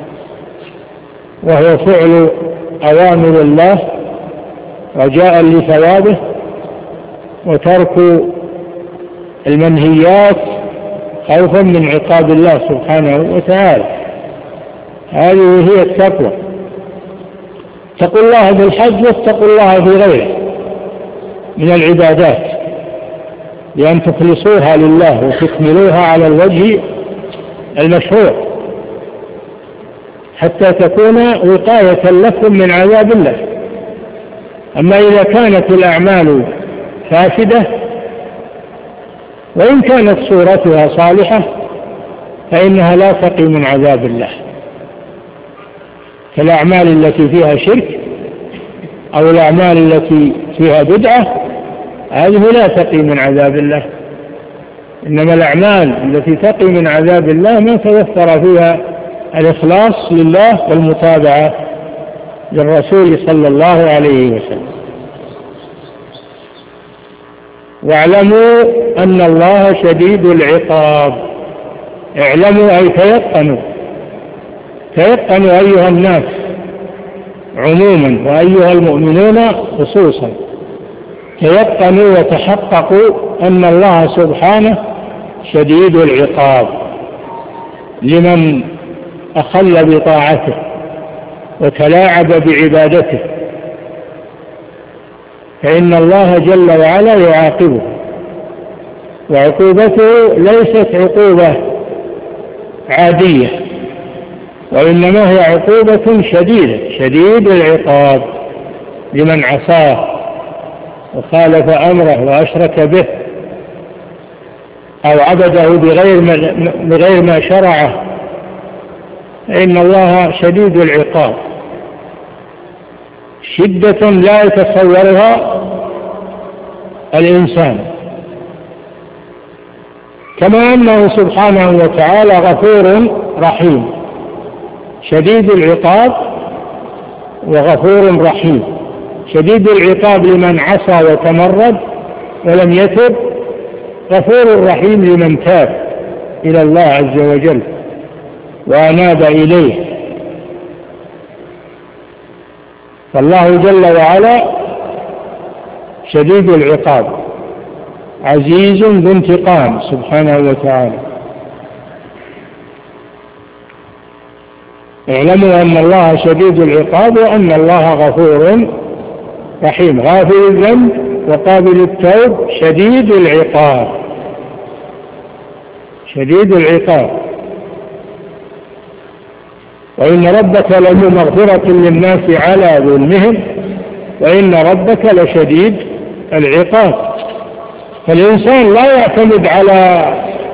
وهو فعل أوامر الله رجاء لثوابه، وترك المنهيات خوفا من عقاب الله سبحانه وتعالى. هذه هي التقوى. اتقوا الله بالحج واتقوا الله في غيره من العبادات، لأن تخلصوها لله وتكملوها على الوجه المشروع، حتى تكون وقاية لكم من عذاب الله. أما إذا كانت الأعمال فاسدة وإن كانت صورتها صالحة فإنها لا تقي من عذاب الله، كالأعمال التي فيها شرك أو الأعمال التي فيها بدعة، هذه لا تقي من عذاب الله. إنما الأعمال التي تقي من عذاب الله ما توفر فيها الإخلاص لله والمتابعة للرسول صلى الله عليه وسلم. واعلموا أن الله شديد العقاب. اعلموا أي تيقنوا، تيقنوا أيها الناس عموما وأيها المؤمنون خصوصا، تيقنوا وتحققوا أن الله سبحانه شديد العقاب لمن أخل بطاعته وتلاعب بعبادته، فإن الله جل وعلا يعاقبه، وعقوبته ليست عقوبة عادية، وإنما هي عقوبة شديدة شديد العقاب لمن عصاه وخالف أمره وأشرك به أو عبده بغير ما, بغير ما شرعه، إن الله شديد العقاب شدة لا يتصورها الإنسان. كما أنه سبحانه وتعالى غفور رحيم، شديد العقاب وغفور رحيم. شديد العقاب لمن عصى وتمرد ولم يتب، غفور رحيم لمن تاب إلى الله عز وجل وأناب إليه. فالله جل وعلا شديد العقاب عزيز ذو انتقام سبحانه وتعالى. اعلموا أن الله شديد العقاب وأن الله غفور رحيم، غافر الذنب وقابل التوب شديد العقاب. شديد العقاب. وإن ربك لذو مغفرة للناس على ظلمهم وإن ربك لشديد العقاب. فالإنسان لا يعتمد على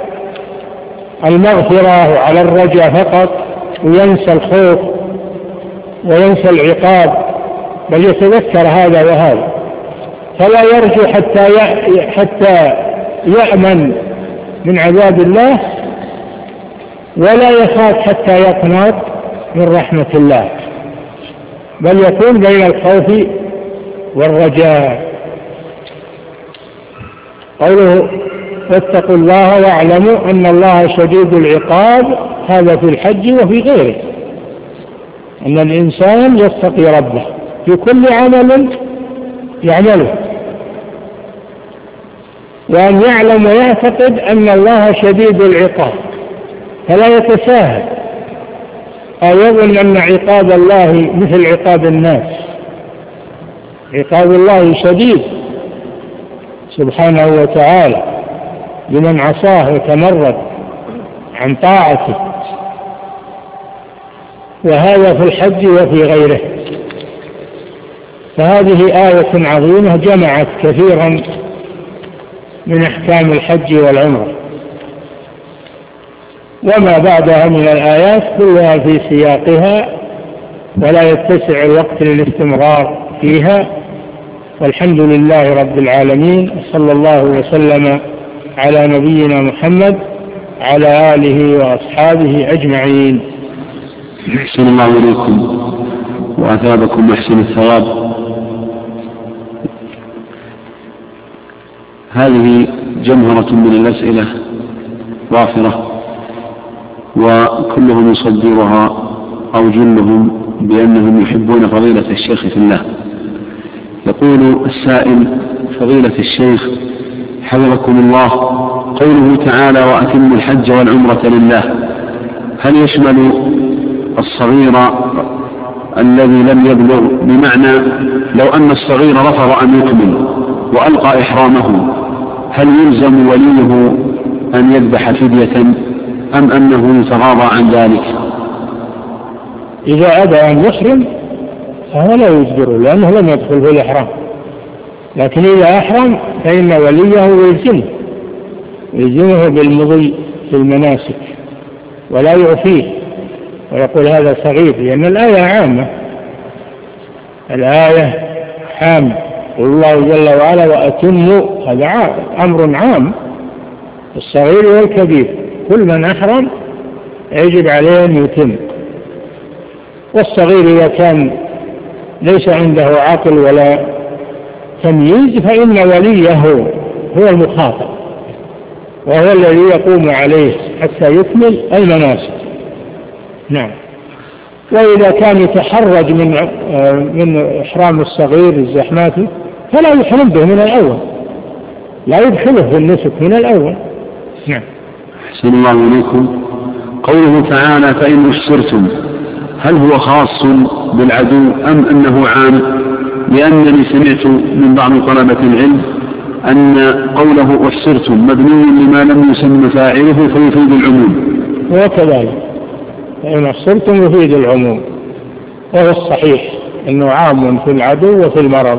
المغفرة وعلى الرجاء فقط وينسى الخوف وينسى العقاب، بل يتذكر هذا وهذا، فلا يرجو حتى حتى يأمن من عذاب الله، ولا يخاف حتى يقنط من رحمة الله، بل يكون بين الخوف والرجاء. قوله واتقوا الله واعلموا أن الله شديد العقاب، هذا في الحج وفي غيره، أن الإنسان يتقي ربه في كل عمل يعمله، وأن يعلم ويعتقد أن الله شديد العقاب، فلا يتساهل أو يظن أن عقاب الله مثل عقاب الناس. عقاب الله شديد سبحانه وتعالى لمن عصاه وتمرد عن طاعته، وهذا في الحج وفي غيره. فهذه آية عظيمة جمعت كثيرا من أحكام الحج والعمرة، وما بعدها من الآيات كلها في سياقها، ولا يتسع الوقت للاستمرار فيها. والحمد لله رب العالمين، صلى الله وسلم على نبينا محمد على آله وأصحابه أجمعين. أحسن الله إليكم وأثابكم أحسن الثواب. هذه جمهرة من الأسئلة وافرة، وكلهم يصدرها أو جلهم بأنهم يحبون فضيلة الشيخ في الله. يقول السائل: فضيلة الشيخ حفظكم الله، قوله تعالى وأتموا الحج والعمرة لله، هل يشمل الصغير الذي لم يبلغ؟ بمعنى لو أن الصغير رفض أن يكمل وألقى إحرامه، هل يلزم وليه أن يذبح فدية أم أنه يتغاضى عن ذلك؟ إذا أبى أن يحرم فهو لا يجبره لأنه لم يدخل في الإحرام، لكن إذا أحرم فإن وليه يلزمه يلزمه بالمضي في المناسك ولا يعفيه ويقول هذا صغير، لأن الآية عامة، الآية عامة، والله جل وعلا وأتموا، هذا أمر عام، الصغير والكبير كل من أحرم يجب عليه أن يتم. والصغير إذا كان ليس عنده عقل ولا تمييز فإن وليه هو المخاطب، وهو الذي يقوم عليه حتى يكمل المناسك. نعم. وإذا كان يتحرج من من إحرام الصغير الزحمات فلا يحرم به من الأول، لا يدخله في النسك من الأول. نعم. أحسن الله إليكم. قوله تعالى فإن أحصرتم، هل هو خاص بالعدو أم أنه عام؟ لأنني سمعت من بعض طلبة العلم أن قوله أحصرتم مبني لما لم يسمى فاعله فيفيد العموم. وكذلك فإن أحصرتم يفيد العموم، وهو الصحيح أنه عام في العدو وفي المرض،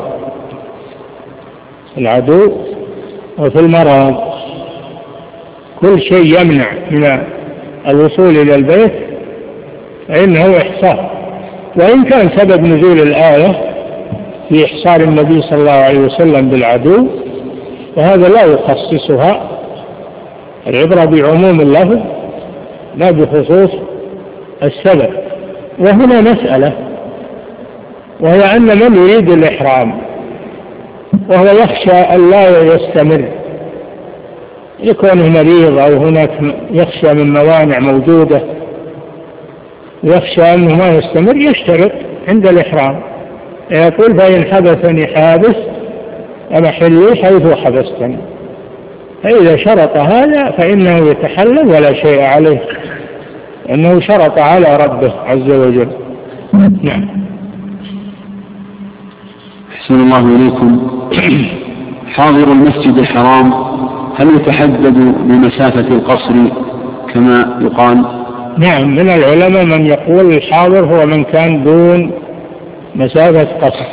العدو وفي المرض، كل شيء يمنع من الوصول إلى البيت فإنه إحصار. وإن كان سبب نزول الآية في إحصار النبي صلى الله عليه وسلم بالعدو فهذا لا يخصصها، العبرة بعموم اللفظ لا بخصوص السبب. وهنا مسألة، وهي أن من يريد الإحرام وهو يخشى أن لا يستمر يكون مريض أو هناك يخشى من موانع موجودة يخشى أنه ما يستمر، يشترط عند الإحرام يقول فإن حبسني حابس أمحلي حيث حبستني، فإذا شرط هذا فإنه يتحلل ولا شيء عليه، إنه شرط على ربه عز وجل. نعم. أحسن الله إليكم. حاضر المسجد الحرام هل يتحدد بمسافة القصر كما يقال؟ نعم، من العلماء من يقول الحاضر هو من كان دون مسافة قصر،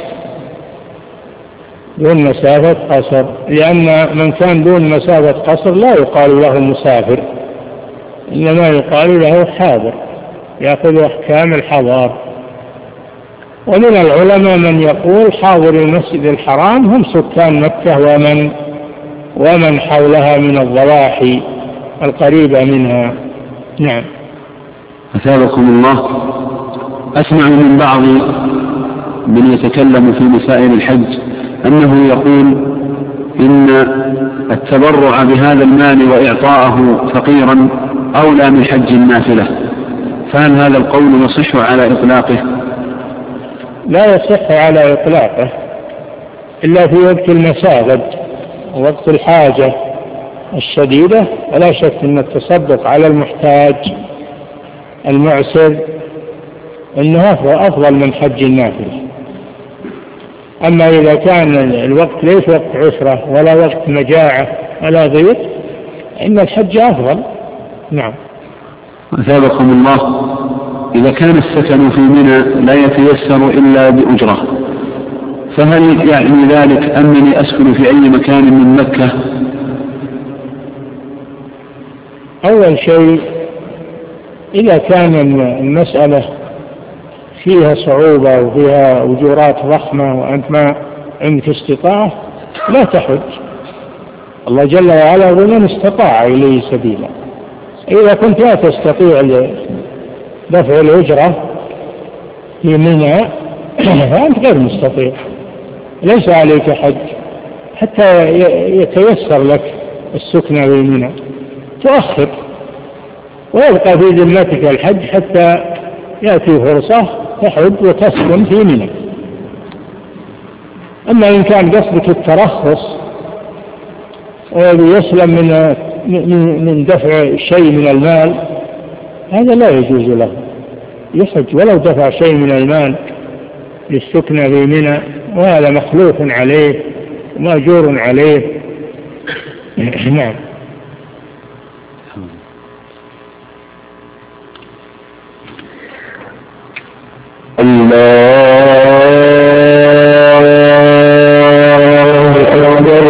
دون مسافة قصر، لأن من كان دون مسافة قصر لا يقال له مسافر، إنما يقال له حاضر، يأخذ أحكام الحضار. ومن العلماء من يقول حاضر المسجد الحرام هم سكان مكة ومن ومن حولها من الضواحي القريبة منها. نعم. أثابكم الله. أسمع من بعض من يتكلم في مسائل الحج أنه يقول إن التبرع بهذا المال وإعطاءه فقيرا أولى من حج النافلة، فهل هذا القول يصح على إطلاقه؟ لا يصح على إطلاقه إلا في وقت المساغد ووقت الحاجة الشديدة، ولا شك أن التصدق على المحتاج المعسر أنه أفضل من حج النافلة. أما إذا كان الوقت ليس وقت عسرة ولا وقت مجاعة ولا ضيق إن الحج أفضل. نعم. أثابكم الله. إذا كان السكن في منى لا يتيسر إلا بأجرة، فهل يعني ذلك أنني أسكن في أي مكان من مكة؟ أول شيء إذا كان المسألة فيها صعوبة وفيها أجورات ضخمة وأنت ما عندك استطاعة لا تحج. الله جل وعلا يقول من استطاع إليه سبيلا. إذا كنت لا تستطيع دفع الأجرة في منى فأنت غير مستطيع، ليس عليك حج حتى يتيسر لك السكنة في منى، تؤخر ويبقى في ذمتك الحج حتى يأتي فرصة تحج وتسكن في منى. أما إن كان قصدك الترخص ويسلم من من دفع شيء من المال هذا لا يجوز له، يحج ولو دفع شيء من المال للسكنة في منى، وهذا مخلوف عليه ومأجور عليه. نعم. الله